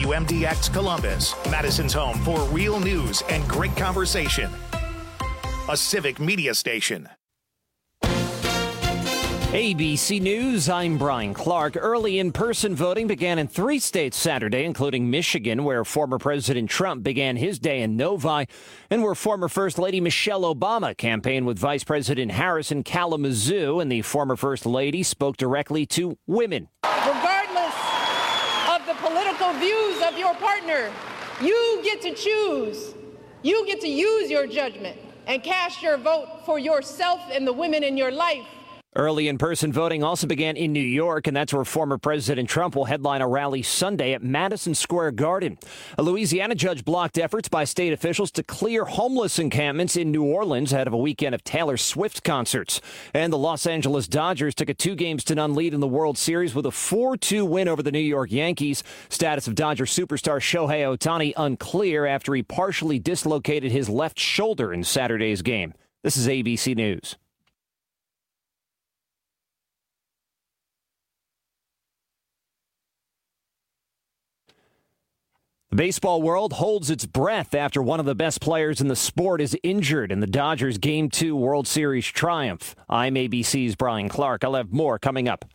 WMDX Columbus, Madison's home for real news and great conversation. A civic media station. ABC News, I'm Brian Clark. Early in-person voting began in 3 states Saturday, including Michigan, where former President Trump began his day in Novi, and where former First Lady Michelle Obama campaigned with Vice President Harris in Kalamazoo, and the former First Lady spoke directly to women. Regardless of the political views of your partner, you get to choose. You get to use your judgment and cast your vote for yourself and the women in your life. Early in-person voting also began in New York, and that's where former President Trump will headline a rally Sunday at Madison Square Garden. A Louisiana judge blocked efforts by state officials to clear homeless encampments in New Orleans ahead of a weekend of Taylor Swift concerts. And the Los Angeles Dodgers took a 2-0 lead in the World Series with a 4-2 win over the New York Yankees. Status of Dodger superstar Shohei Ohtani unclear after he partially dislocated his left shoulder in Saturday's game. This is ABC News. The baseball world holds its breath after one of the best players in the sport is injured in the Dodgers Game 2 World Series triumph. I'm ABC's Brian Clark. I'll have more coming up.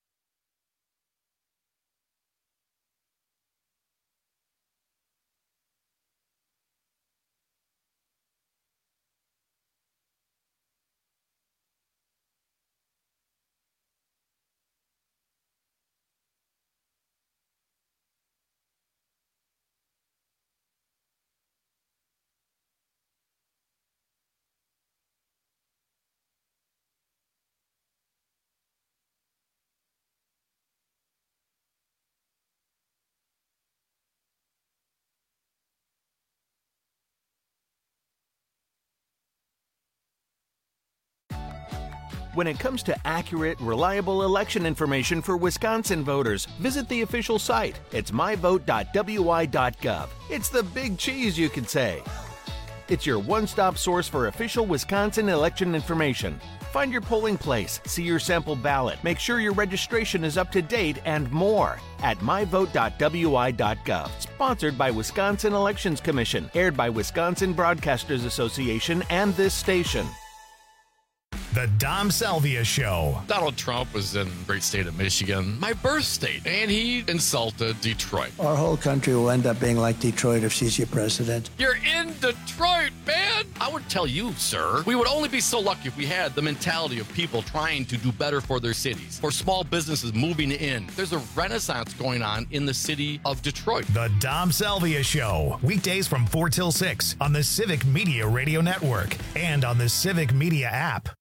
When it comes to accurate, reliable election information for Wisconsin voters, visit the official site. It's myvote.wi.gov. It's the big cheese, you could say. It's your one-stop source for official Wisconsin election information. Find your polling place, see your sample ballot, make sure your registration is up to date, and more at myvote.wi.gov. Sponsored by Wisconsin Elections Commission, aired by Wisconsin Broadcasters Association and this station. The Dom Salvia Show. Donald Trump was in the great state of Michigan, my birth state, and he insulted Detroit. Our whole country will end up being like Detroit if she's your president. You're in Detroit, man! I would tell you, sir, we would only be so lucky if we had the mentality of people trying to do better for their cities, for small businesses moving in. There's a renaissance going on in the city of Detroit. The Dom Salvia Show. Weekdays from 4 till 6 on the Civic Media Radio Network and on the Civic Media app.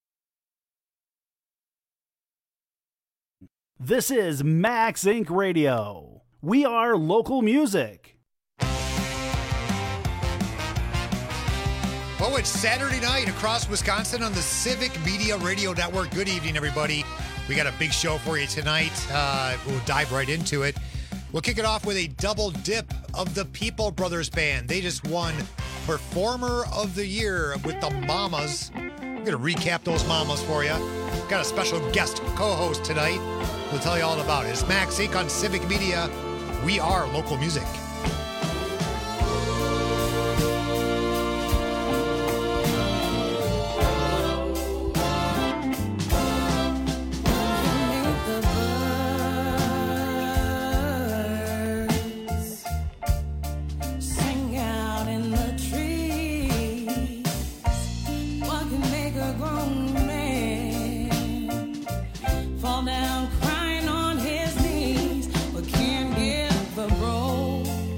This is Max Inc. Radio. We are local music. Oh, it's Saturday night across Wisconsin on the Civic Media Radio Network. Good evening, everybody. We got a big show for you tonight. We'll dive right into it. We'll kick it off with a double dip of the People Brothers Band. They just won Performer of the Year with the Mamas. I'm going to recap those Mamas for you. Got a special guest co-host tonight. We'll tell you all about it. It's Max Inc. on Civic Media. We are local music. Fall down crying on his knees, but can't get the roll.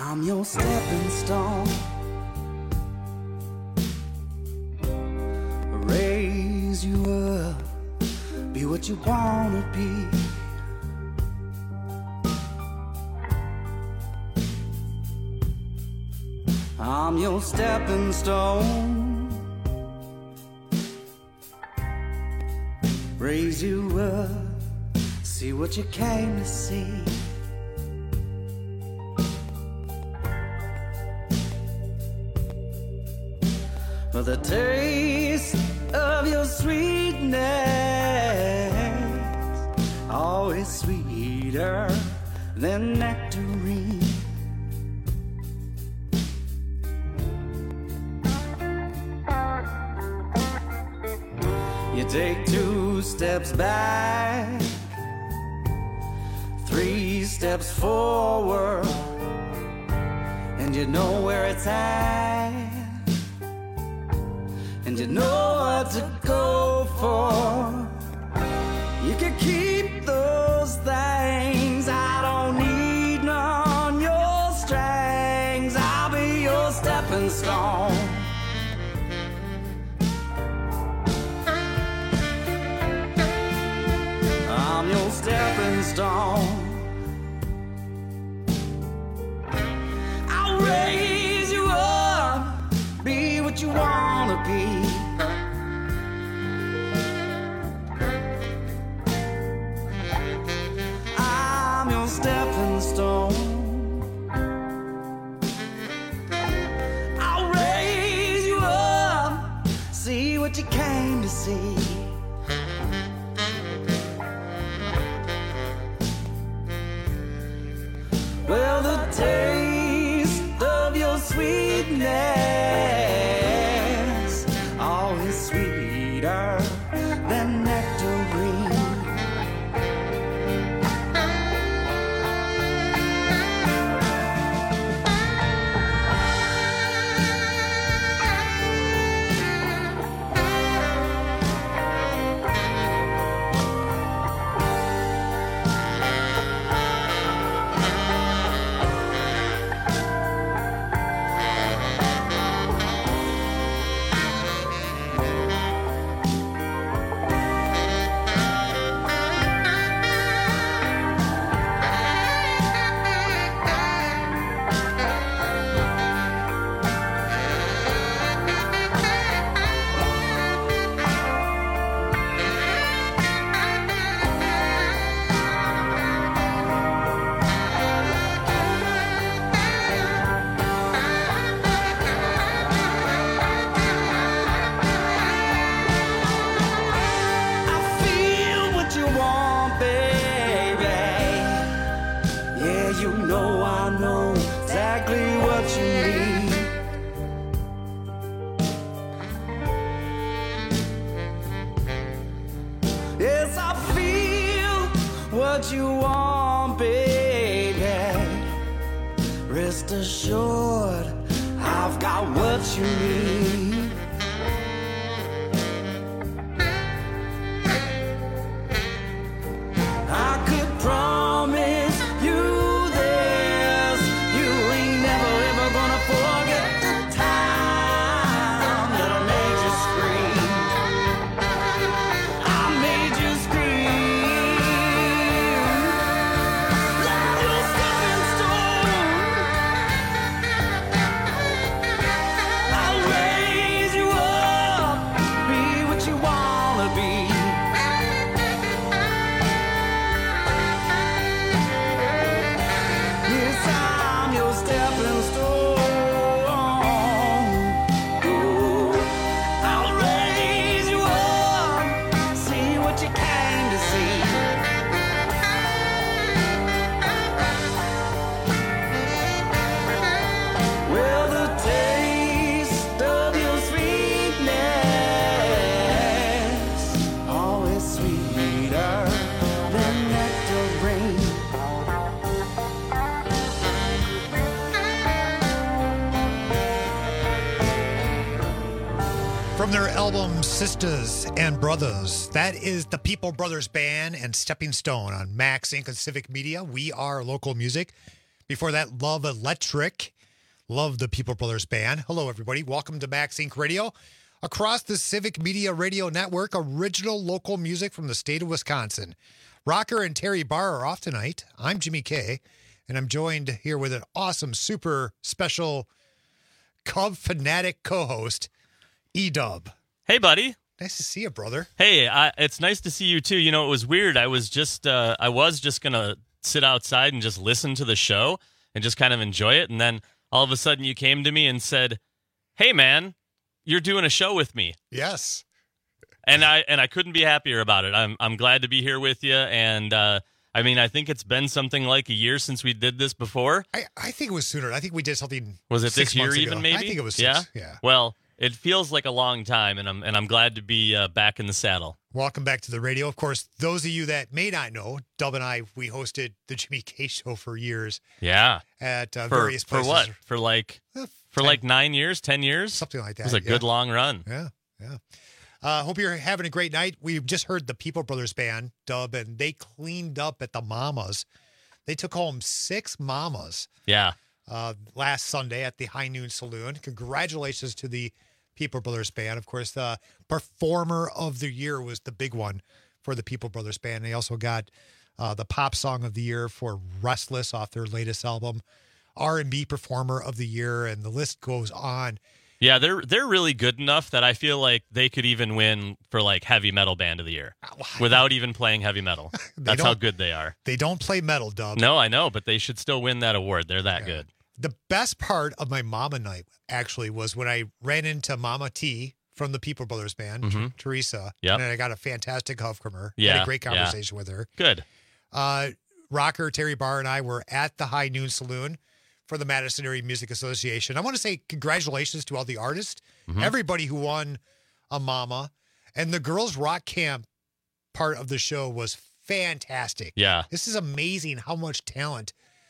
I'm your stepping stone. Raise you up, be what you wanna be. I'm your stepping stone. Raise you up, see what you came to see. For the taste of your sweetness, always sweeter than nectarine. You take 2 steps back, 3 steps forward, and you know where it's at. And you know what to go for. You can keep those things. I don't need none your strings. I'll be your stepping stone. I'm your stepping stone. I'll raise you up, be what you wanna be. I'm your stepping stone. I'll raise you up, see what you came to see. Well, the taste of your sweetness, always sweeter than nectarine. What you want, baby. Rest assured, I've got what you need. I could promise you this: you ain't never ever gonna forget the time that I made you scream. I made you scream. From their album Sisters and Brothers, that is the People Brothers Band and Stepping Stone on Max Inc. and Civic Media. We are local music. Before that, Love Electric. Love the People Brothers Band. Hello, everybody. Welcome to Max Inc. Radio. Across the Civic Media Radio Network, original local music from the state of Wisconsin. Rocker and Terry Barr are off tonight. I'm Jimmy K, and I'm joined here with an awesome, super special Cub fanatic co-host, E-Dub. Hey, buddy. Nice to see you, brother. Hey, it's nice to see you, too. You know, it was weird. I was just going to sit outside and just listen to the show and just kind of enjoy it. And then all of a sudden you came to me and said, hey, man, you're doing a show with me. Yes. And I couldn't be happier about it. I'm glad to be here with you. And I mean, I think it's been something like a year since we did this before. I think it was sooner. I think we did something. Was it 6 this year months even? ago. Maybe. I think it was 6. Yeah. Well, it feels like a long time, and I'm glad to be back in the saddle. Welcome back to the radio. Of course, those of you that may not know, Dub and I, we hosted the Jimmy K Show for years. Yeah. At various places. For what? For like 9 years, 10 years? Something like that. It was a good long run. Yeah. Hope you're having a great night. We just heard the People Brothers Band, Dub, and they cleaned up at the Mamas. They took home 6 Mamas. Yeah. Last Sunday at the High Noon Saloon. Congratulations to the People Brothers Band. Of course, the Performer of the Year was the big one for the People Brothers Band. They also got the Pop Song of the Year for Restless off their latest album, R&B Performer of the Year, and the list goes on. Yeah, they're really good enough that I feel like they could even win for like Heavy Metal Band of the Year without even playing heavy metal. That's how good they are. They don't play metal, Dub. No, I know, but they should still win that award. They're that good. The best part of my Mama night actually was when I ran into Mama T from the People Brothers Band, Teresa, and I got a fantastic hug from her. Had a great conversation with her. Good. Rocker, Terry Barr, and I were at the High Noon Saloon for the Madison Area Music Association. I want to say congratulations to all the artists, everybody who won a Mama, and the Girls Rock Camp part of the show was fantastic. Yeah. This is amazing how much talent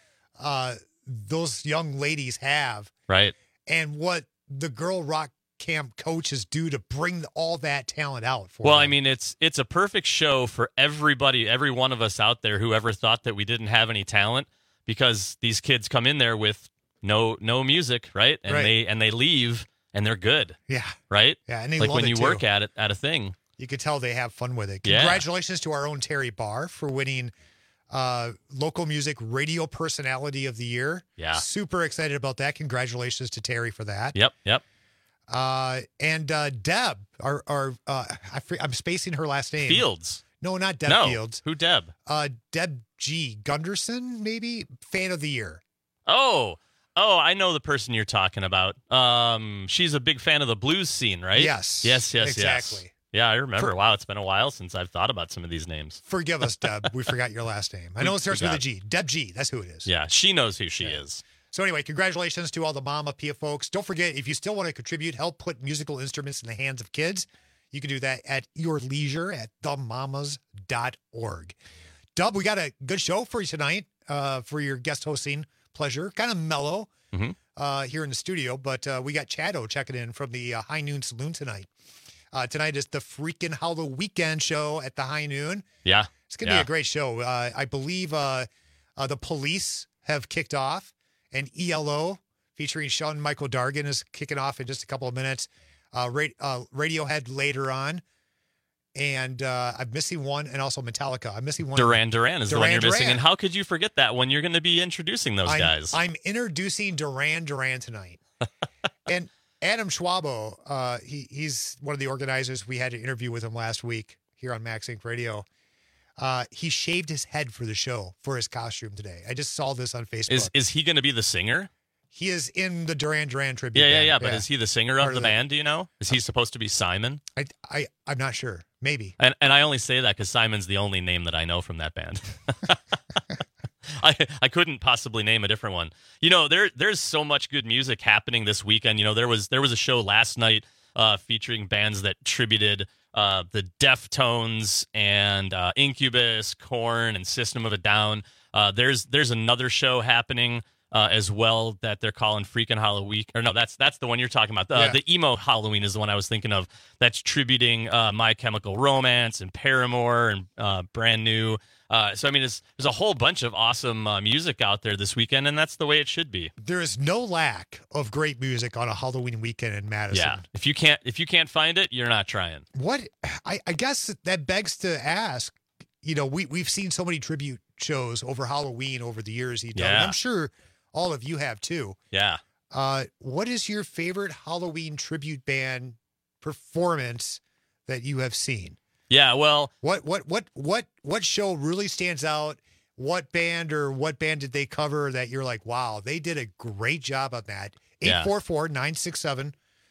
those young ladies have. Right. And what the Girl Rock Camp coaches do to bring all that talent out for Well, them. I mean, it's a perfect show for everybody, every one of us out there who ever thought that we didn't have any talent, because these kids come in there with no music, right? And they leave and they're good. Yeah. Right? Yeah, and they like love when it you too. work at it at a thing. You could tell they have fun with it. Yeah. Congratulations to our own Terry Barr for winning Local Music Radio Personality of the Year. Yeah. Super excited about that. Congratulations to Terry for that. Yep. And Deb, I'm spacing her last name. Fields. No, not Deb Fields. Who Deb? Deb G. Gunderson, maybe? Fan of the Year. Oh, I know the person you're talking about. She's a big fan of the blues scene, right? Yes. Exactly. Yeah, I remember. Wow, it's been a while since I've thought about some of these names. Forgive us, Deb. We forgot your last name. I know it starts with a G. Deb G. That's who it is. Yeah, she knows who she is. So anyway, congratulations to all the Mama Pia folks. Don't forget, if you still want to contribute, help put musical instruments in the hands of kids, you can do that at your leisure at themamas.org. Dub, we got a good show for you tonight for your guest hosting pleasure. Kind of mellow here in the studio, but we got Chado checking in from the High Noon Saloon tonight. Tonight is the freaking Halloween weekend show at the High Noon. Yeah. It's going to be a great show. I believe the Police have kicked off, and ELO featuring Shawn Michael Dargan is kicking off in just a couple of minutes. Radiohead later on. And I'm missing one, and also Metallica. I'm missing one. Duran Duran is the one you're missing. Duran. And how could you forget that when you're going to be introducing those guys? I'm introducing Duran Duran tonight. And Adam Schwabo, he's one of the organizers. We had an interview with him last week here on Max Inc. Radio. He shaved his head for the show, for his costume today. I just saw this on Facebook. Is he going to be the singer? He is in the Duran Duran tribute. Yeah. But is he the singer of the band? Do you know? Is he supposed to be Simon? I'm not sure. Maybe. And I only say that because Simon's the only name that I know from that band. I couldn't possibly name a different one. You know, there's so much good music happening this weekend. You know, there was a show last night featuring bands that tributed the Deftones and Incubus, Korn, and System of a Down. There's another show happening as well that they're calling Freakin' Halloween. Or no, that's the one you're talking about. The emo Halloween is the one I was thinking of. That's tributing My Chemical Romance and Paramore and Brand New. So, I mean, there's a whole bunch of awesome music out there this weekend, and that's the way it should be. There is no lack of great music on a Halloween weekend in Madison. Yeah. If you can't find it, you're not trying. What I guess that begs to ask, we've seen so many tribute shows over Halloween over the years. Yeah. I'm sure all of you have too. Yeah. What is your favorite Halloween tribute band performance that you have seen? Yeah, well, what show really stands out? What band did they cover that you're like, wow, they did a great job on that? 844-967-2789,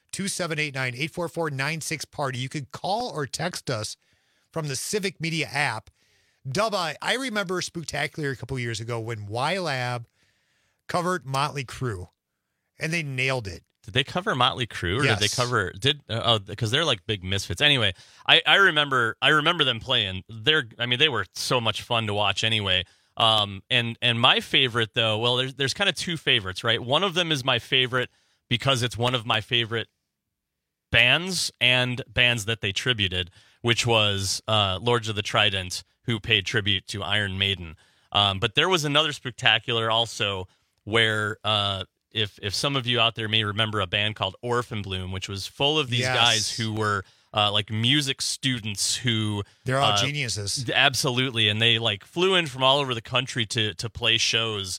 844-96-PARTY. You could call or text us from the Civic Media app. Dubba, I remember Spooktacular a couple years ago when Y-Lab covered Motley Crue, and they nailed it. Did they cover Motley Crue, or Yes. did they cover because they're like big misfits. Anyway, I remember them playing. They were so much fun to watch anyway. And my favorite though, well, there's kind of two favorites, right? One of them is my favorite because it's one of my favorite bands and bands that they tributed, which was Lords of the Trident, who paid tribute to Iron Maiden. But there was another Spooktacular also where if some of you out there may remember a band called Orphan Bloom, which was full of these Yes. guys who were like music students who They're all geniuses. Absolutely, and they like flew in from all over the country to play shows,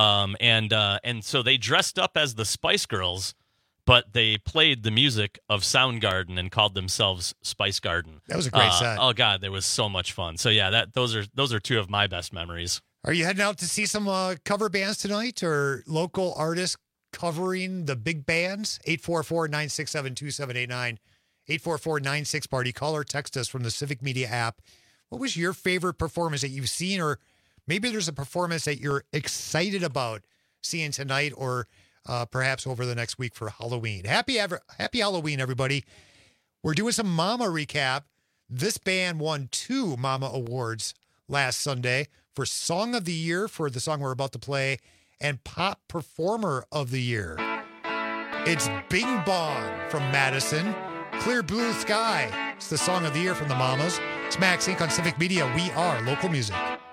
and so they dressed up as the Spice Girls, but they played the music of Soundgarden and called themselves Spice Garden. That was a great set. Oh God, that was so much fun. So yeah, those are two of my best memories. Are you heading out to see some cover bands tonight or local artists covering the big bands? 844-967-2789, 844-96-PARTY. Call or text us from the Civic Media app. What was your favorite performance that you've seen, or maybe there's a performance that you're excited about seeing tonight or perhaps over the next week for Halloween? Happy Halloween, everybody. We're doing some Mama recap. This band won 2 Mama Awards last Sunday for Song of the Year for the song we're about to play and Pop Performer of the Year. It's Bing Bong from Madison. Clear Blue Sky. It's the Song of the Year from the Mamas. It's Max Inc. on Civic Media. We are local music.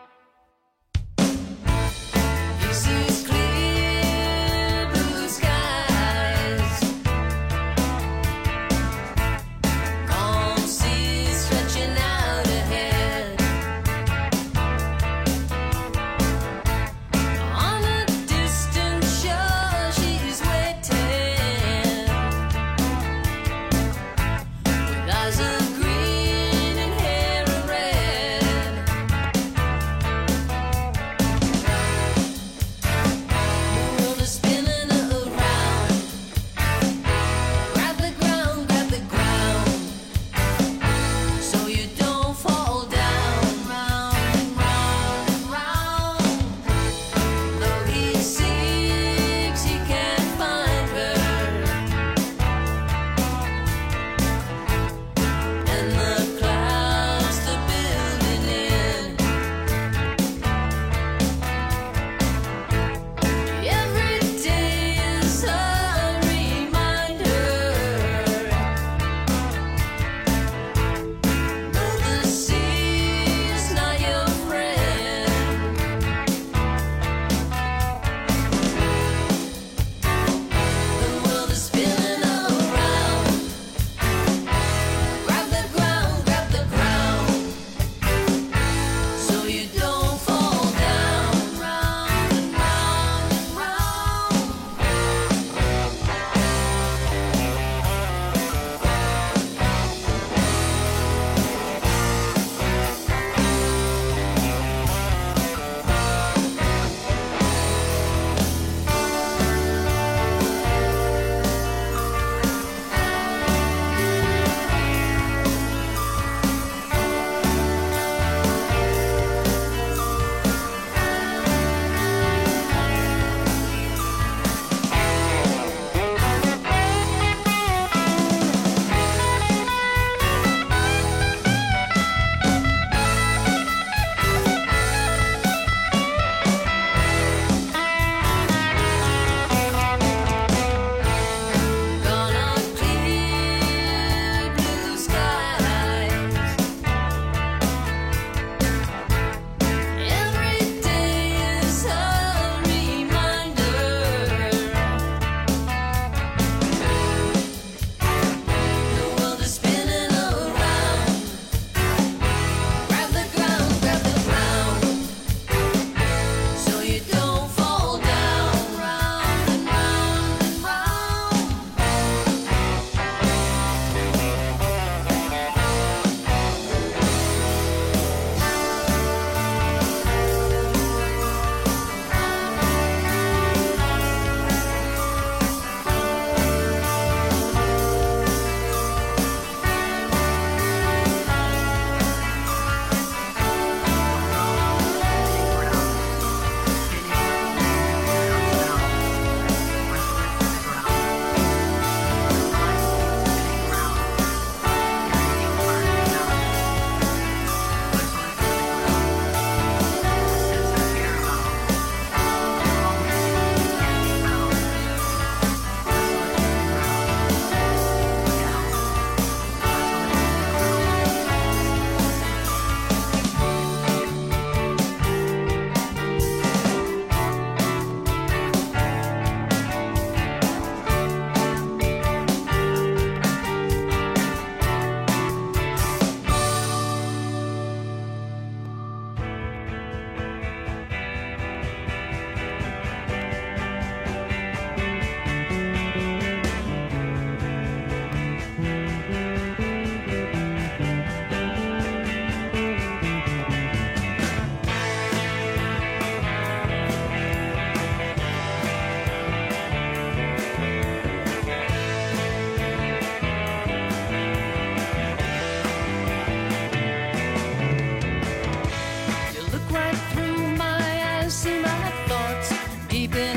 This is clear blue skies, calm seas stretching out ahead. On a distant shore, she's waiting, with eyes of green and hair of red.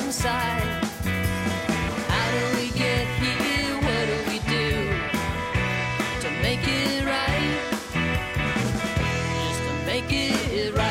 inside. How do we get here? What do we do to make it right? Just to make it right.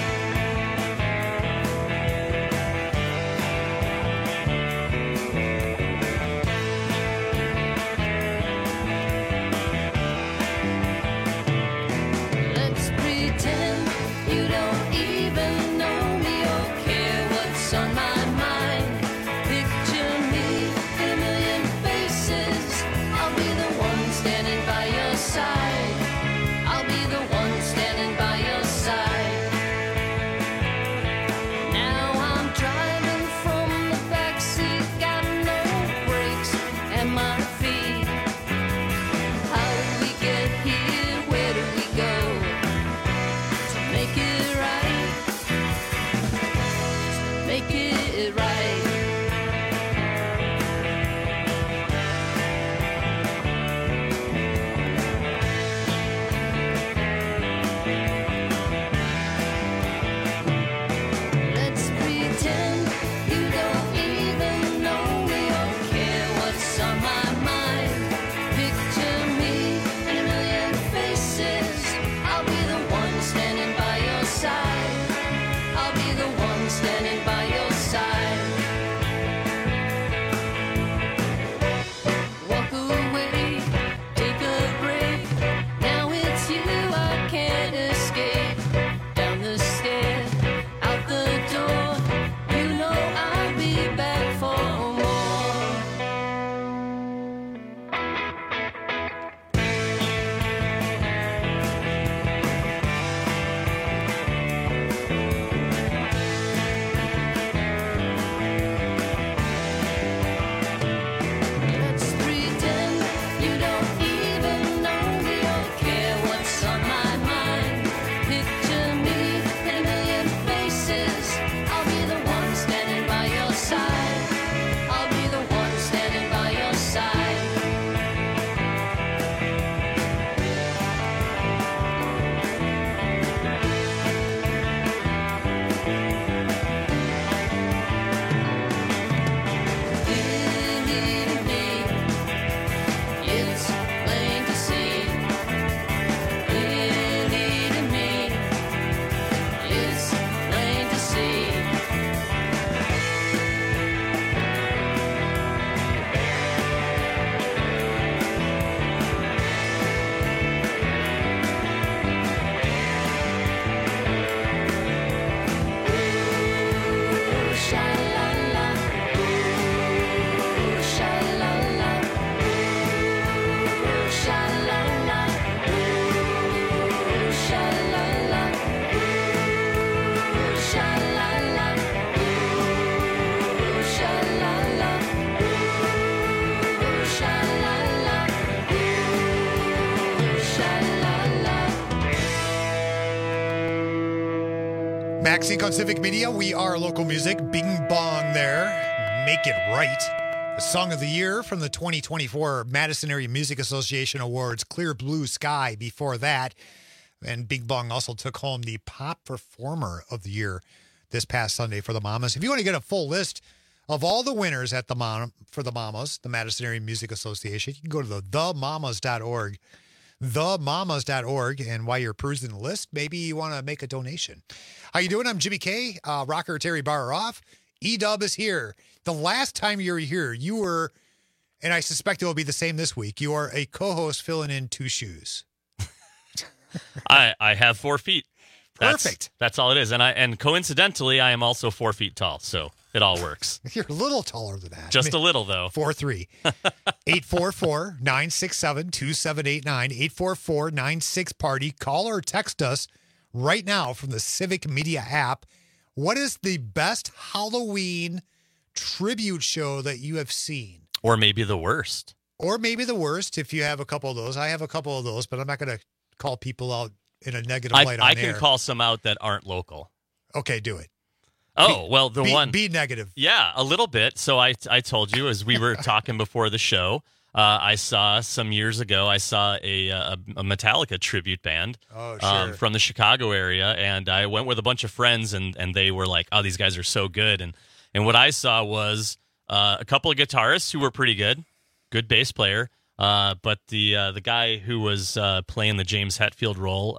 Let's pretend you don't even know me or care what's on my mind. Picture me in a million faces. I'll be the one standing by your side. I'll be the one standing by your side. Now I'm driving from the backseat, got no brakes at my feet. How did we get here? Where do we go to make it right? Just to make it right. Let's pretend you don't even know me or care what's on my mind. Picture me in a million faces. I'll be the one standing by your side. I'll be the one standing by your side. Walk away, take a break. Now it's you I can't escape. Down the stairs, out the door. You know I'll be back for more. Let's pretend you don't even know me or care what's on my mind. Picture me in a million faces. I'll be the one standing by your side. I'll be the one standing by your side. Believe me, it's plain to see. Believe me, it's plain to see. Ooh, sha-la-la. Ooh, sha-la-la. Ooh, sha-la-la. Ooh, sha-la-la. Ooh, sha-la-la. Ooh, sha-la-la. Ooh, sha-la-la. Ooh, sha-la-la. Max Inc. on Civic Media. We are local music. Bing Bong there. Make It Right. The Song of the Year from the 2024 Madison Area Music Association Awards. Clear Blue Sky before that. And Bing Bong also took home the Pop Performer of the Year this past Sunday for the Mamas. If you want to get a full list of all the winners at for the Mamas, the Madison Area Music Association, you can go to themamas.org. Themamas.org. And while you're perusing the list, maybe you want to make a donation. How you doing? I'm Jimmy K. Rocker Terry Barr off. E-Dub is here. The last time you were here, you were, and I suspect it will be the same this week, you are a co-host filling in two shoes. I have 4 feet. Perfect. That's all it is. And coincidentally, I am also 4 feet tall, so it all works. You're a little taller than that. Just a little, though. 4'3". 844-967-2789. 844-96-PARTY. Call or text us right now from the Civic Media app. What is the best Halloween tribute show that you have seen? Or maybe the worst. Or maybe the worst, if you have a couple of those. I have a couple of those, but I'm not going to call people out in a negative light on I air. can call some out that aren't local. Okay, do it. Oh, well, Be negative. Yeah, a little bit. So I told you, as we were talking before the show, I saw some years ago, I saw a Metallica tribute band from the Chicago area, and I went with a bunch of friends, and they were like, oh, these guys are so good. And And what I saw was a couple of guitarists who were pretty good bass player. But the guy who was playing the James Hetfield role,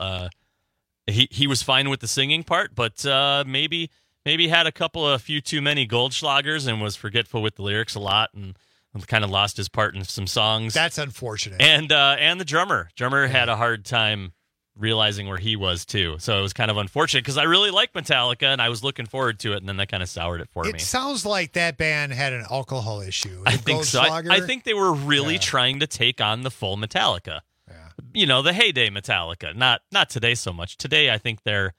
he was fine with the singing part, but maybe had a few too many Goldschlagers and was forgetful with the lyrics a lot and kind of lost his part in some songs. That's unfortunate. And the drummer had a hard time realizing where he was too. So it was kind of unfortunate because I really like Metallica and I was looking forward to it, and then that kind of soured it for me. It sounds like that band had an alcohol issue. I think so. I think they were really trying to take on the full Metallica. Yeah. You know, the heyday Metallica. Not today so much. Today I think they're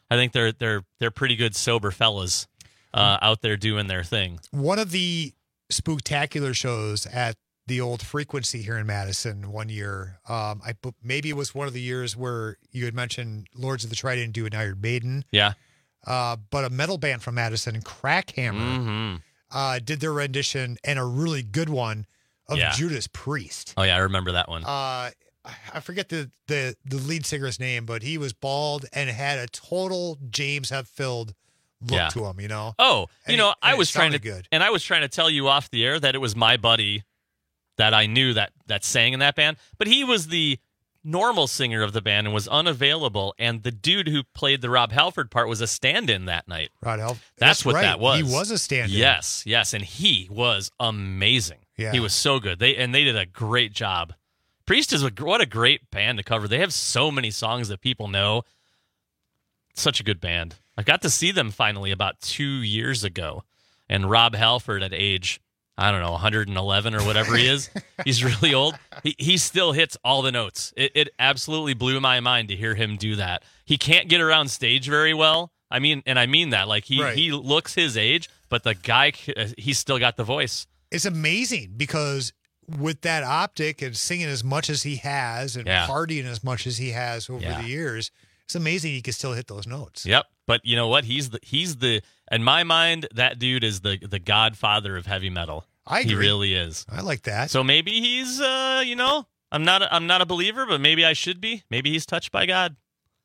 pretty good sober fellas out there doing their thing. One of the spooktacular shows at the old Frequency here in Madison one year. Maybe it was one of the years where you had mentioned Lords of the Trident do an Iron Maiden. Yeah. But a metal band from Madison, Crackhammer, did their rendition, and a really good one of Judas Priest. Oh yeah, I remember that one. I forget the lead singer's name, but he was bald and had a total James Hetfield look to him, you know? Oh, I was trying to tell you off the air that it was my buddy that I knew that sang in that band, but he was the normal singer of the band and was unavailable, and the dude who played the Rob Halford part was a stand-in that night. Rob Halford. That's what right. that was. He was a stand-in. Yes, and he was amazing. Yeah. He was so good. They did a great job. Priest is what a great band to cover. They have so many songs that people know. Such a good band. I got to see them finally about 2 years ago, and Rob Halford at age, I don't know, 111 or whatever he is. He's really old. He still hits all the notes. It absolutely blew my mind to hear him do that. He can't get around stage very well. I mean that. Like he looks his age, but the guy, he's still got the voice. It's amazing because with that optic and singing as much as he has and partying as much as he has over the years, it's amazing he can still hit those notes. Yep. But you know what? He's the in my mind, that dude is the godfather of heavy metal. I agree. He really is. I like that. So maybe he's I'm not a believer, but maybe I should be. Maybe he's touched by God.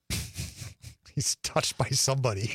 He's touched by somebody.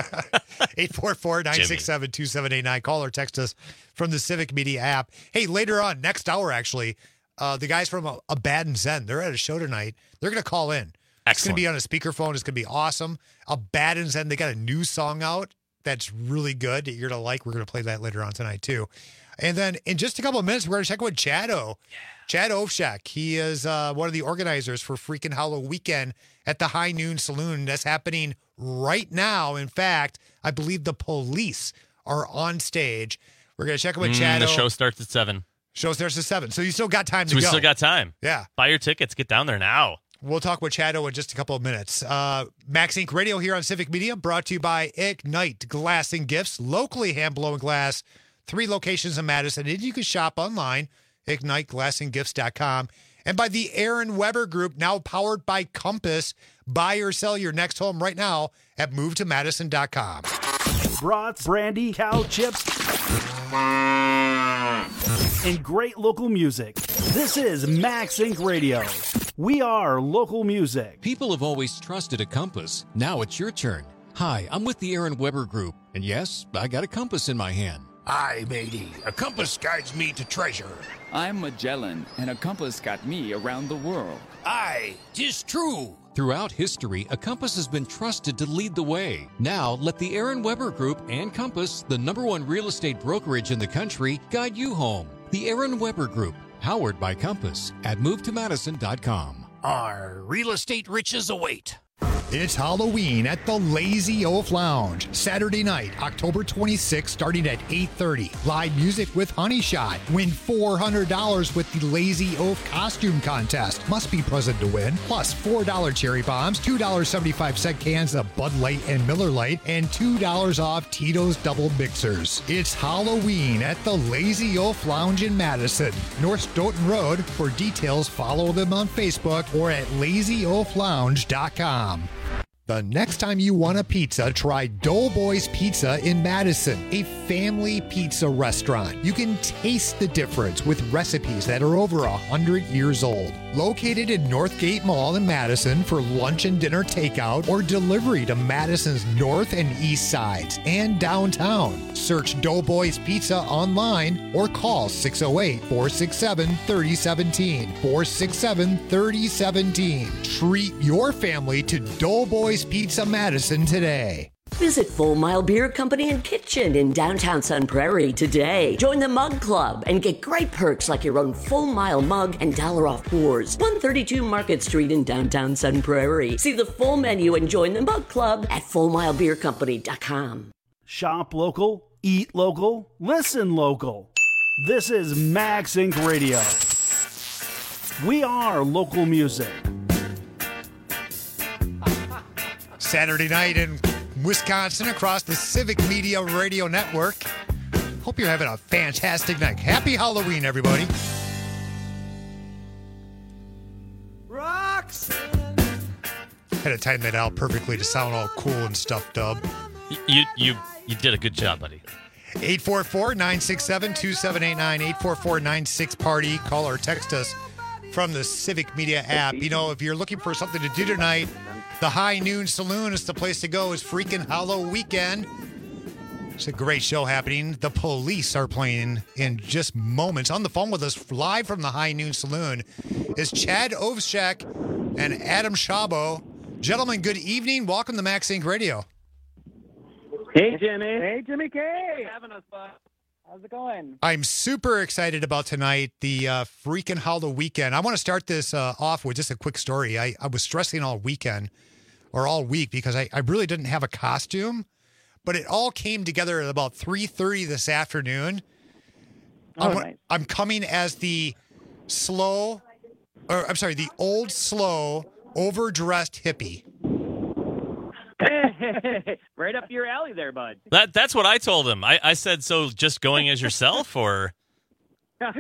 844-967-2789. Call or text us from the Civic Media app. Hey, later on, next hour actually, the guys from Abaddon Zen, they're at a show tonight. They're going to call in. It's going to be on a speakerphone. It's going to be awesome. Abaddon Zen, they got a new song out that's really good that you're going to like. We're going to play that later on tonight, too. And then in just a couple of minutes, we're going to check with Chad O. Yeah. Chad Ovshak. He is one of the organizers for Freaking Hollow Weekend at the High Noon Saloon. That's happening right now. In fact, I believe the Police are on stage. We're going to check with Chad O. The show starts at 7. Show starts at 7. So you still got time to go. We still got time. Yeah. Buy your tickets. Get down there now. We'll talk with Chad O in just a couple of minutes. Max Inc. Radio here on Civic Media, brought to you by Ignite Glass and Gifts, locally hand-blown glass, 3 locations in Madison. And you can shop online, igniteglassandgifts.com. And by the Aaron Weber Group, now powered by Compass. Buy or sell your next home right now at movetomadison.com. Brats, brandy, cow chips, and great local music. This is Max Inc. Radio. We are local music. People have always trusted a compass. Now it's your turn. Hi, I'm with the Aaron Weber Group. And yes, I got a compass in my hand. Aye, matey. A compass guides me to treasure. I'm Magellan, and a compass got me around the world. Aye, 'tis true. Throughout history, a compass has been trusted to lead the way. Now, let the Aaron Weber Group and Compass, the #1 real estate brokerage in the country, guide you home. The Aaron Weber Group, powered by Compass, at movetomadison.com. Our real estate riches await. It's Halloween at the Lazy Oaf Lounge. Saturday night, October 26th, starting at 8:30. Live music with Honey Shot. Win $400 with the Lazy Oaf costume contest. Must be present to win. Plus $4 cherry bombs, $2.75 cans of Bud Light and Miller Lite, and $2 off Tito's Double Mixers. It's Halloween at the Lazy Oaf Lounge in Madison. North Stoughton Road. For details, follow them on Facebook or at lazyoaflounge.com. The next time you want a pizza, try Doughboys Pizza in Madison, a family pizza restaurant. You can taste the difference with recipes that are over 100 years old. Located in Northgate Mall in Madison for lunch and dinner takeout or delivery to Madison's north and east sides and downtown. Search Doughboys Pizza online or call 608-467-3017. 467-3017. Treat your family to Doughboys Pizza Madison today. Visit Full Mile Beer Company and Kitchen in downtown Sun Prairie today. Join the Mug Club and get great perks like your own Full Mile mug and $1 off pours. 132 Market Street in downtown Sun Prairie. See the full menu and join the Mug Club at FullMileBeerCompany.com. Shop local, eat local, listen local. This is Max Inc. Radio. We are local music. Saturday night in Wisconsin across the Civic Media Radio Network. Hope you're having a fantastic night. Happy Halloween, everybody. Roxanne. Had to time that out perfectly to sound all cool and stuff, Dub. You did a good job, buddy. 844-967-2789, 844-96-PARTY. Call or text us from the Civic Media app. You know, if you're looking for something to do tonight, the High Noon Saloon is the place to go. It's freaking Hollow Weekend. It's a great show happening. The Police are playing in just moments. On the phone with us live from the High Noon Saloon is Chad Ovshek and Adam Shabo. Gentlemen, good evening. Welcome to Max Inc. Radio. Hey, Jimmy. Hey, Jimmy K. Having us fun. How's it going? I'm super excited about tonight, the freaking Hollow Weekend. I want to start this off with just a quick story. I was stressing all weekend or all week because I really didn't have a costume, but it all came together at about 3:30 this afternoon. Nice. I'm coming as the old, slow, overdressed hippie. Right up your alley there, bud. That's what I told him. I said, so just going as yourself, or? That's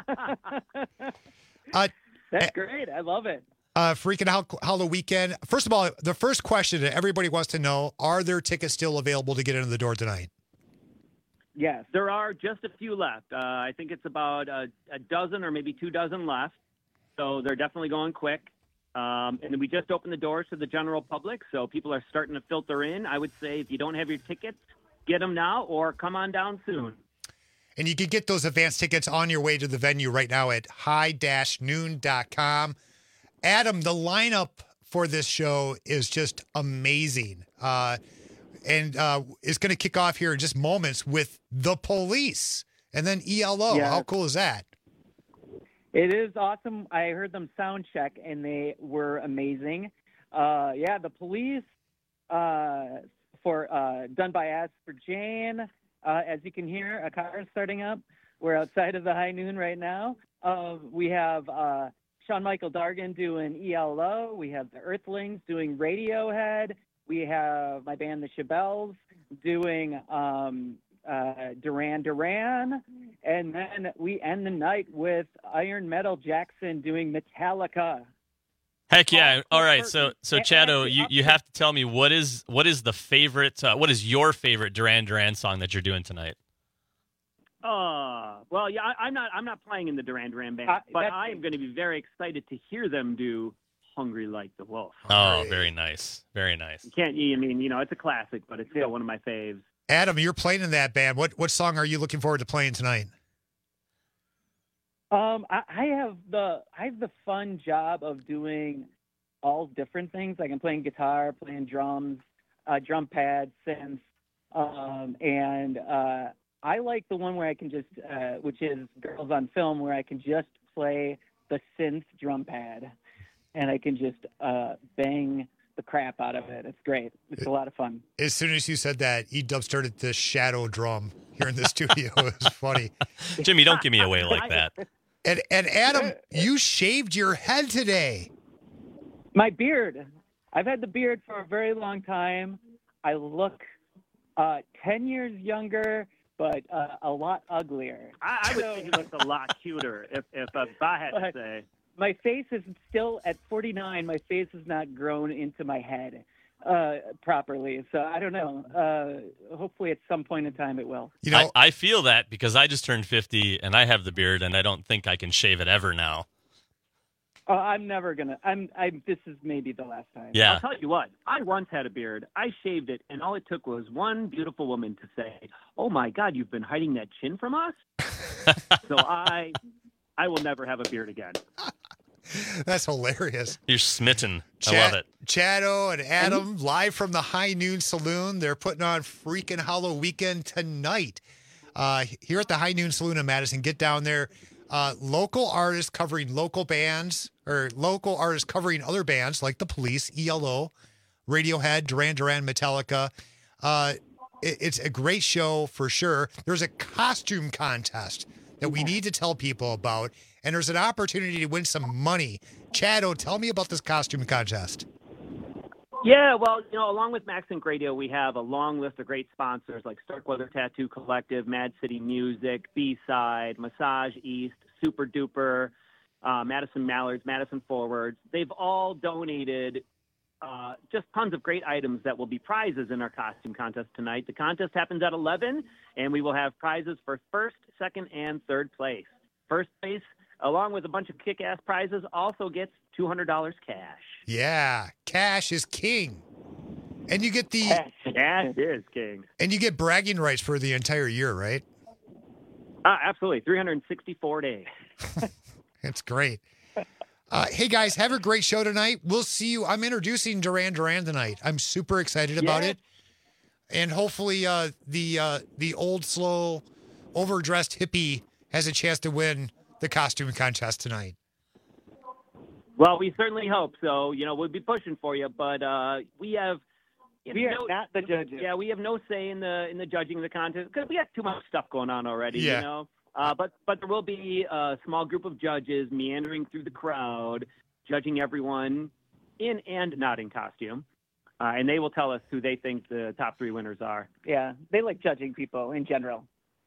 great. I love it. Freaking Hollow Weekend. First of all, the first question that everybody wants to know, are there tickets still available to get into the door tonight? Yes, there are just a few left. I think it's about a dozen or maybe 2 dozen left. So they're definitely going quick. And then we just opened the doors to the general public, so people are starting to filter in. I would say if you don't have your tickets, get them now or come on down soon. And you can get those advance tickets on your way to the venue right now at high-noon.com. Adam, the lineup for this show is just amazing. And it's going to kick off here in just moments with The Police and then ELO. Yeah. How cool is that? It is awesome. I heard them sound check, and they were amazing. The Police done by As for Jane. As you can hear, a car is starting up. We're outside of the High Noon right now. We have Sean Michael Dargan doing ELO. We have the Earthlings doing Radiohead. We have my band, the Chabelles, doing Duran Duran. And then we end the night with Iron Metal Jackson doing Metallica. Heck yeah! All right, so Chado, you have to tell me what is the favorite? What is your favorite Duran Duran song that you're doing tonight? I'm not playing in the Duran Duran band, but I am going to be very excited to hear them do "Hungry Like the Wolf." Oh, very nice, very nice. It's a classic, but it's still one of my faves. Adam, you're playing in that band. What song are you looking forward to playing tonight? I have the fun job of doing all different things. Like I'm playing guitar, playing drums, drum pads, synths, and I like the one where I can just, which is Girls on Film, where I can just play the synth drum pad, and I can just bang the crap out of it. It's great. It's a lot of fun. As soon as you said that, E-Dub started the shadow drum here in the studio. It was funny. Jimmy, don't give me away like that. And Adam, you shaved your head today. My beard. I've had the beard for a very long time. I look 10 years younger, but a lot uglier. I would think he looks a lot cuter, if I had to say. My face is still at 49. My face has not grown into my head properly. So I don't know. Hopefully at some point in time it will. I feel that because I just turned 50 and I have the beard and I don't think I can shave it ever now. I'm never gonna. This is maybe the last time. Yeah. I'll tell you what. I once had a beard. I shaved it, and all it took was one beautiful woman to say, "Oh my God, you've been hiding that chin from us." So I will never have a beard again. That's hilarious. You're smitten. I love it. Chado and Adam live from the High Noon Saloon. They're putting on freaking Hollow Weekend tonight here at the High Noon Saloon in Madison. Get down there. Local artists covering local bands, or local artists covering other bands like The Police, ELO, Radiohead, Duran Duran, Metallica. It's a great show for sure. There's a costume contest that we need to tell people about, and there's an opportunity to win some money. Chado, tell me about this costume contest. Yeah, well, along with Max Inc. Radio, we have a long list of great sponsors like Starkweather Tattoo Collective, Mad City Music, B-Side, Massage East, Super Duper, Madison Mallards, Madison Forwards. They've all donated just tons of great items that will be prizes in our costume contest tonight. The contest happens at 11, and we will have prizes for first, second, and third place. First place, along with a bunch of kick-ass prizes, also gets $200 cash. Yeah, cash is king. And you get Cash is king. And you get bragging rights for the entire year, right? Absolutely. 364 days. It's great. Hey, guys, have a great show tonight. We'll see you. I'm introducing Duran Duran tonight. I'm super excited about it. And hopefully the old, slow, overdressed hippie has a chance to win the costume contest tonight. Well, we certainly hope so. We'll be pushing for you, but we have not the judges. Yeah, we have no say in the judging of the contest because we have too much stuff going on already. Yeah. But there will be a small group of judges meandering through the crowd, judging everyone in and not in costume, and they will tell us who they think the top 3 winners are. Yeah, they like judging people in general.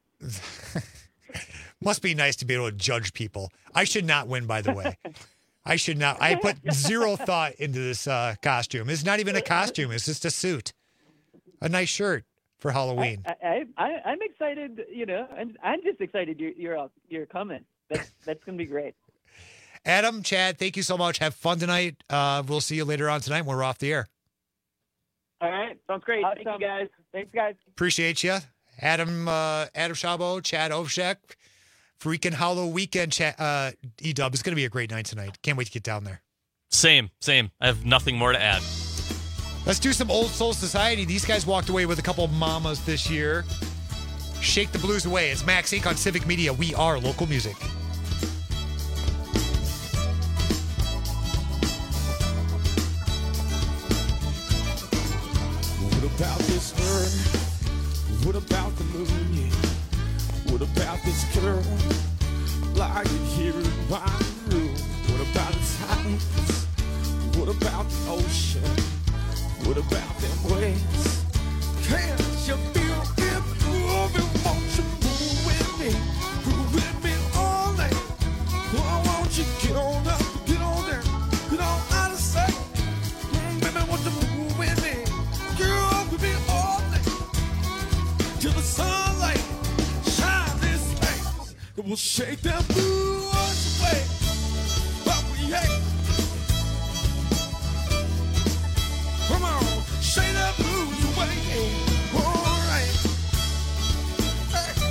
Must be nice to be able to judge people. I should not win, by the way. I should not. I put zero thought into this costume. It's not even a costume. It's just a suit. A nice shirt for Halloween. I'm excited, and I'm just excited you're coming. That's going to be great. Adam, Chad, thank you so much. Have fun tonight. We'll see you later on tonight when we're off the air. All right. Sounds great. Awesome. Thank you, guys. Thanks, guys. Appreciate you. Adam Shabo, Chad Ovshek. Freaking Hollow Weekend, E-Dub. It's going to be a great night tonight. Can't wait to get down there. Same. I have nothing more to add. Let's do some Old Soul Society. These guys walked away with a couple of mamas this year. Shake the blues away. It's Max Inc. on Civic Media. We are local music. What about this earth? What about the moon? Yeah. What about this girl lying here in my room? What about the tides? What about the ocean? What about them waves? Can't you feel it moving? Won't you move with me? Move with me all night. Oh, won't you get on up, get on there, get on out of sight? Baby, won't you move with me? Girl, with me all night till the sunlight. We'll shake that blues away. Oh, yeah. Come on, shake that blues away. All right. Hey.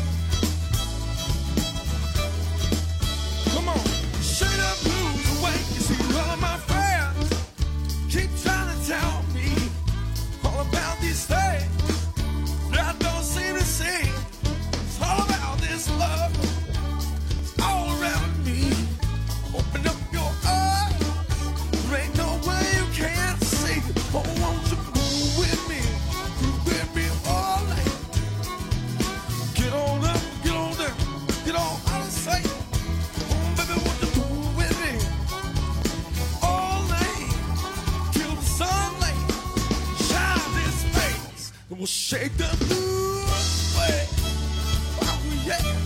Come on, shake that blues away. You see, all of my friends keep trying to tell me all about these things that I don't seem to see. It's all about this love. All around me, open up your eyes. There ain't no way you can't see. Oh, won't you move with me? Move with me all night. Get on up, get on there, get on out of sight. Oh, baby, won't you move with me all night till the sunlight shine this face, and we'll shake the blues away. Oh, yeah.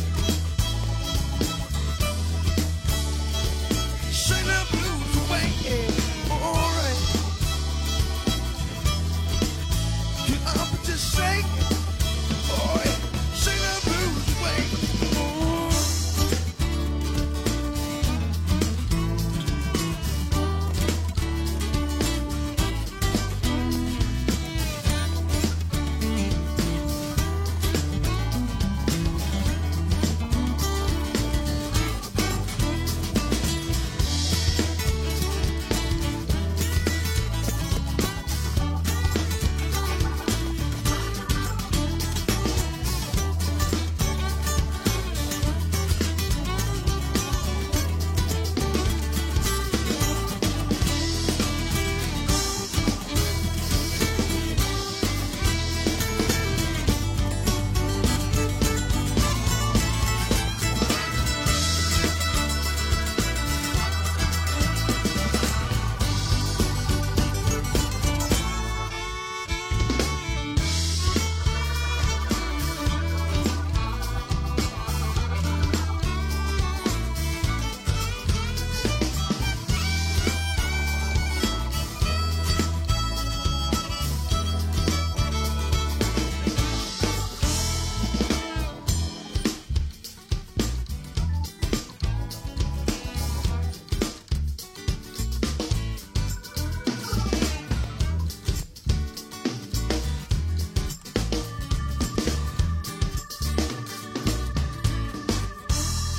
Shake the blues away, yeah, all right. Get up and just shake it, oh yeah. Shake the blues away, oh.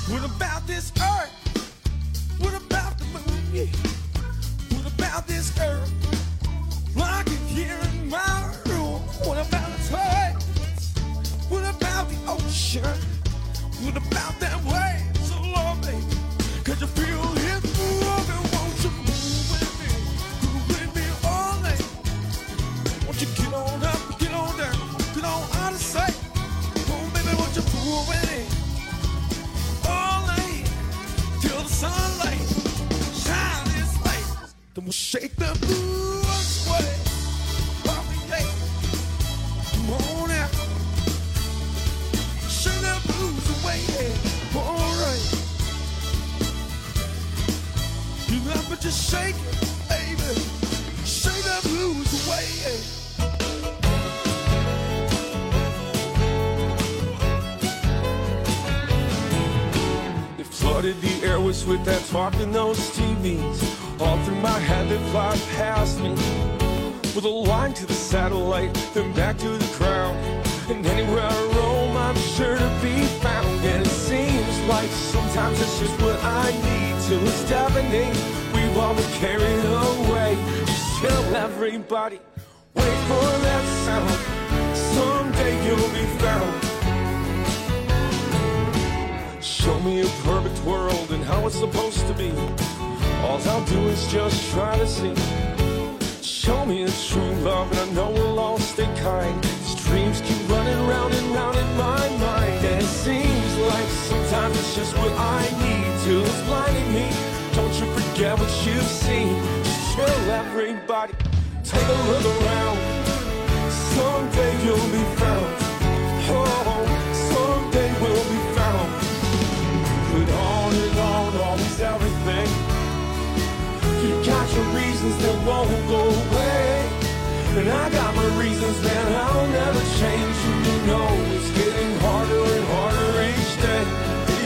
What about this earth? What about the moon? Yeah. What about this girl? I can hear in my room. What about the tide? What about the ocean? What about that wave so lovely? Could you feel it moving? Won't you move with me all night? Won't you get on up, get on down, get on out of sight? Oh, baby, won't you move with me all night till the sunlight shines its light? Then we'll shake the blues away. Come on now, shake the blues away. All right, you have to just shake it, baby. Shake the blues away. They flooded the airways with that talk in those TVs. All through my head they fly past me, with a line to the satellite, then back to the ground. And anywhere I roam, I'm sure to be found. And it seems like sometimes it's just what I need till it's deafening. We've all been carried away. Just tell everybody, wait for that sound. Someday you'll be found. Show me a perfect world and how it's supposed to be. All I'll do is just try to see. Show me a true love and I know we'll all stay kind. These dreams keep running round and round in my mind. And it seems like sometimes it's just what I need till it's blinding me. Don't you forget what you've seen. Just chill everybody, take a look around. Someday you'll be found. Oh, someday we'll be found. But on and on, always everything. You got your reasons that won't go away, and I got my reasons, man, I'll never change. You know it's getting harder and harder each day.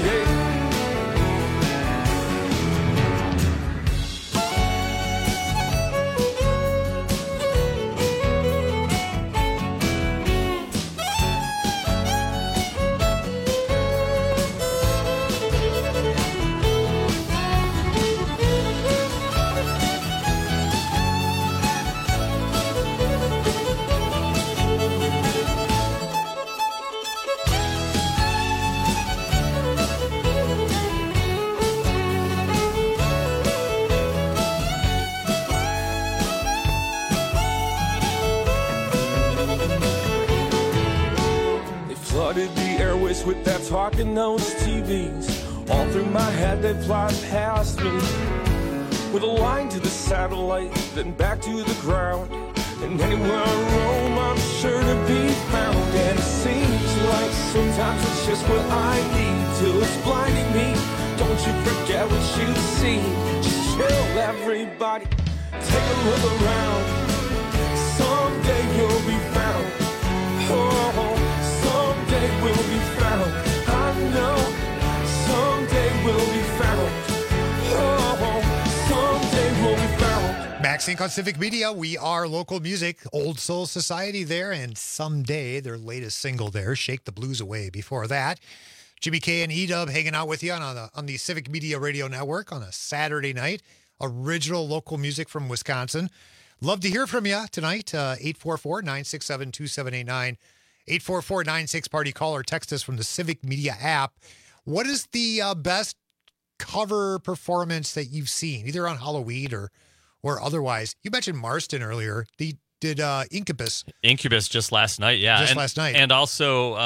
With that talk in those TVs, all through my head they fly past me, with a line to the satellite, then back to the ground. And anywhere I roam, I'm sure to be found. And it seems like sometimes it's just what I need till it's blinding me. Don't you forget what you see. Just chill everybody, take a look around. Someday you'll be found. Oh, someday we'll be found. I know someday we'll be found. Oh, someday we'll be found. Max Inc. on Civic Media. We are local music. Old Soul Society there, and Someday, their latest single there, Shake the Blues Away. Before that, Jimmy K and E-Dub hanging out with you on the Civic Media Radio Network on a Saturday night. Original local music from Wisconsin. Love to hear from you tonight. 844-967-2789. 844-96-PARTY. Call or text us from the Civic Media app. What is the best cover performance that you've seen, either on Halloween or otherwise? You mentioned Marston earlier. They did Incubus. Incubus just last night, yeah. Last night. And also,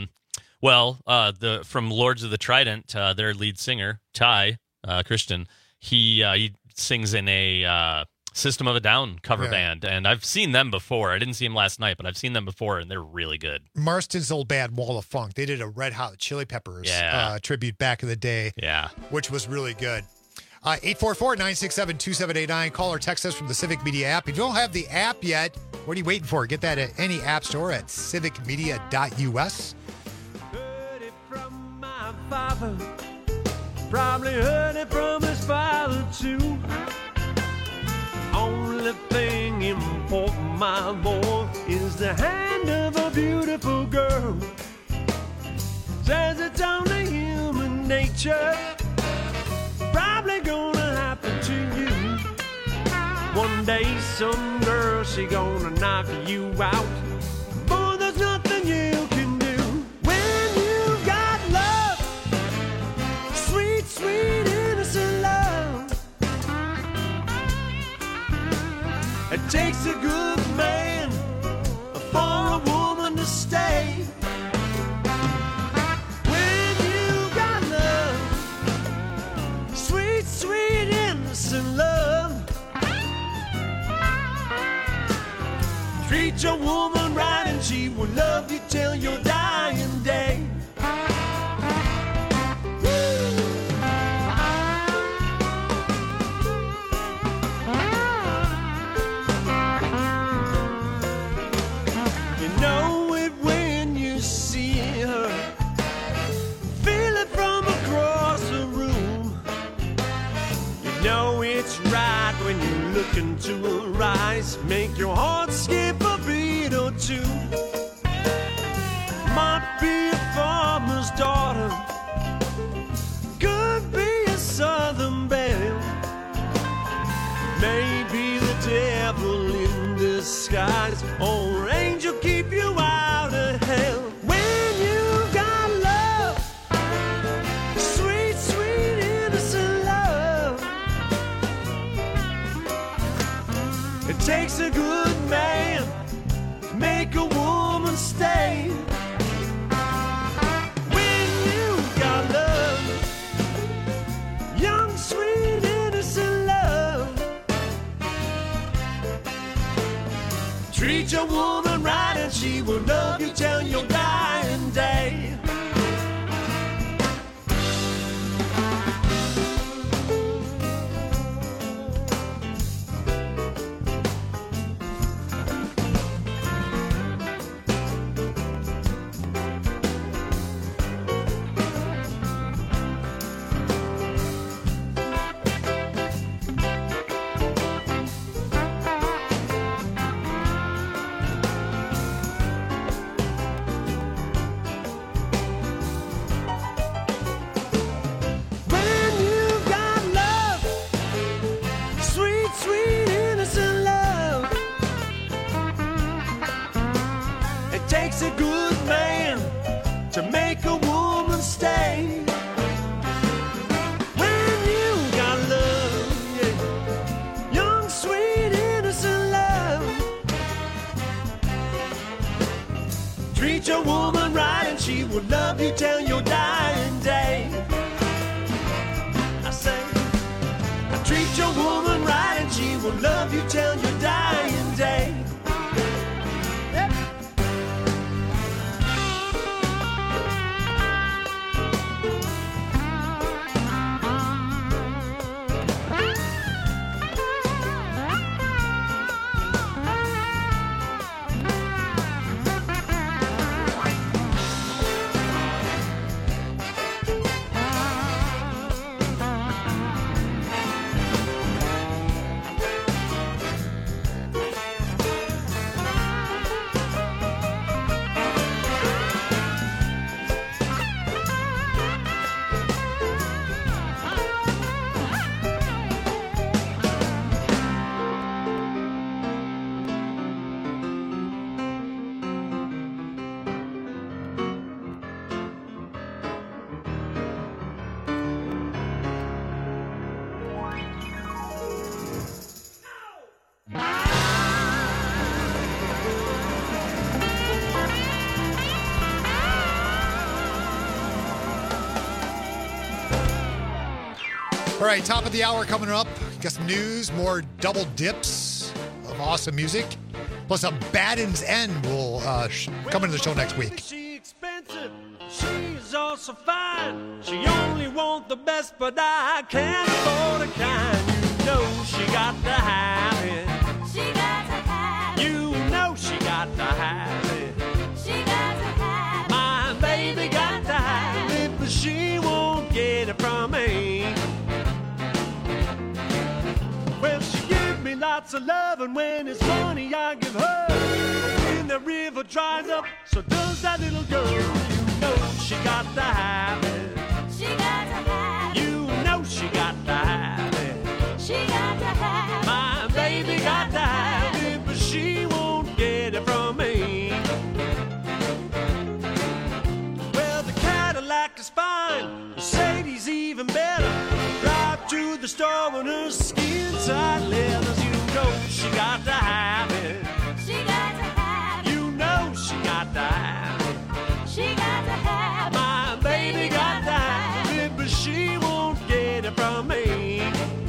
from Lords of the Trident, their lead singer, Ty Christian, he sings in a System of a Down cover band, and I've seen them before. I didn't see them last night, but I've seen them before, and they're really good. Marston's old band, Wall of Funk, they did a Red Hot Chili Peppers tribute back in the day, which was really good. 844-967-2789. Call or text us from the Civic Media app. If you don't have the app yet, what are you waiting for? Get that at any app store at civicmedia.us. Heard it from my father, probably heard it from his father too. Only thing important, my boy, is the hand of a beautiful girl. Says it's only human nature. Probably gonna happen to you. One day some girl, she gonna knock you out. Boy, there's nothing you can do. When you got love, sweet, sweet, innocent love. It takes a good man for a woman to stay. When you got love, sweet, sweet, innocent love. Treat your woman right and she will love you till your dying day. You know it when you see her. Feel it from across the room. You know it's right when you look into her eyes. Make your heart skip a beat or two. Might be a farmer's daughter, could be a southern belle, maybe the devil in disguise, or angel keep you out of hell. When you got love, sweet, sweet, innocent love. It takes a good man to make a woman stay. When you got love, young, sweet, innocent love. Treat your woman right and she will love you till your dying day. When you got love, sweet, sweet, innocent love. It takes a good man to make a woman stay. When you got love, yeah, young, sweet, innocent love. Treat your woman right and she will love you till your dying day. I say, treat your woman right and she will love you till your dying day. Yep. All right, top of the hour coming up. Got some news, more double dips of awesome music. Plus, a Badden's End will come into the show next week. She expensive, she's also fine. She only want the best, but I can't afford a kind. You know she got to have it. She got to have it. You know she got to have it. She got to have it. My baby got to have it, but she won't get it from me. Well, she give me lots of love, and when it's money I give her. When the river dries up, so does that little girl. You know she got to have it. She got even better. Drive to the store in her skin tight leathers. You know she got to have it. She got to have it. You know she got to have it. She got to have it. My baby got to have it, but she won't get it from me.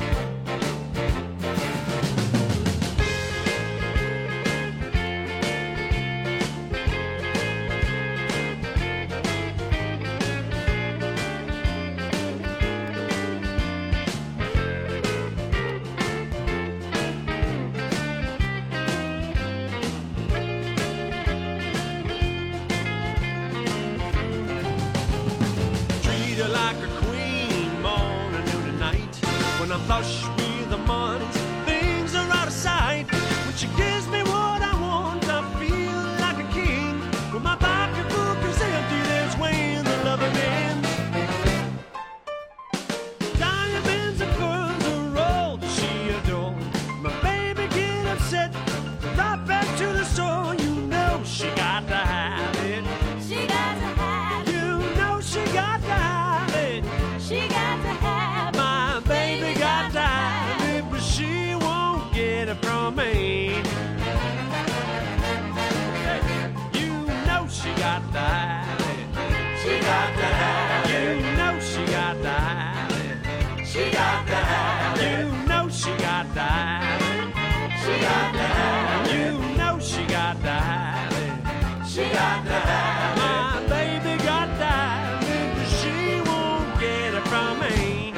Like a queen, morning, noon, and night. When I'm flush with the monies, things are out of sight. When she gives me what I want, I feel like a king. When my pocketbook is empty, there's when the loving ends. Diamonds and pearls are all that she adores. My baby get upset, drop back to the store. You know she got to have it. She got to have it. You know she got to have it. She got to have it. My baby got to have it, but she won't get it from me. You know she got to have it. She got to have it. You know she got to have it. She got to have it. You know she got to have it. She got to have it. You know she got to have it. She got to have it. My baby got to have it, but she won't get it from me.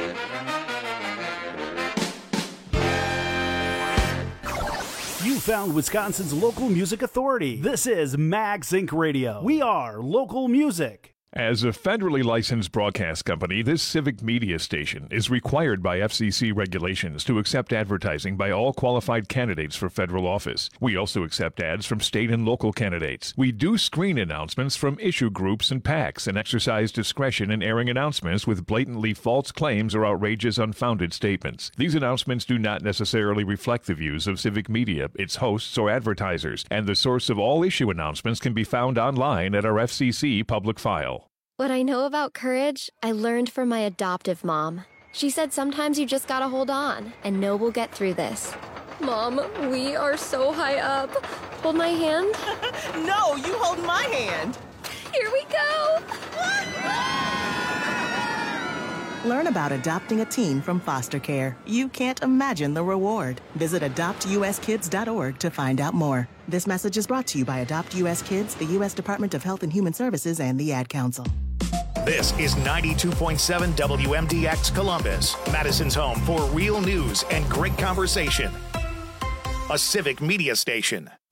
You found Wisconsin's local music authority. This is Mag Sync Radio. We are local music. As a federally licensed broadcast company, this civic media station is required by FCC regulations to accept advertising by all qualified candidates for federal office. We also accept ads from state and local candidates. We do screen announcements from issue groups and PACs and exercise discretion in airing announcements with blatantly false claims or outrageous unfounded statements. These announcements do not necessarily reflect the views of civic media, its hosts, or advertisers, and the source of all issue announcements can be found online at our FCC public file. What I know about courage, I learned from my adoptive mom. She said sometimes you just gotta hold on and know we'll get through this. Mom, we are so high up. Hold my hand. No, you hold my hand. Here we go. Learn about adopting a teen from foster care. You can't imagine the reward. Visit adoptuskids.org to find out more. This message is brought to you by Adopt US Kids, the U.S. Department of Health and Human Services, and the Ad Council. This is 92.7 WMDX Columbus, Madison's home for real news and great conversation. A civic media station.